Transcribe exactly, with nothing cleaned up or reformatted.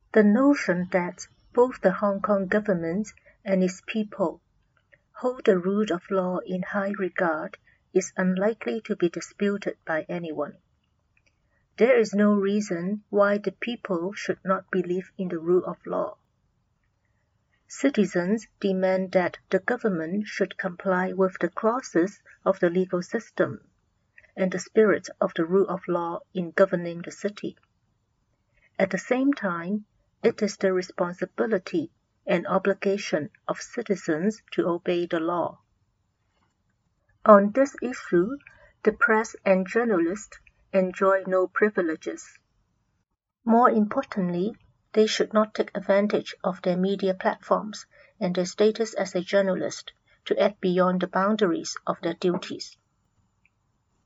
The notion that both the Hong Kong government and its people hold the rule of law in high regard is unlikely to be disputed by anyone. There is no reason why the people should not believe in the rule of law. Citizens demand that the government should comply with the clauses of the legal system and the spirit of the rule of law in governing the city. At the same time, it is the responsibility and obligation of citizens to obey the law. On this issue, the press and journalists enjoy no privileges. More importantly, they should not take advantage of their media platforms and their status as a journalist to act beyond the boundaries of their duties.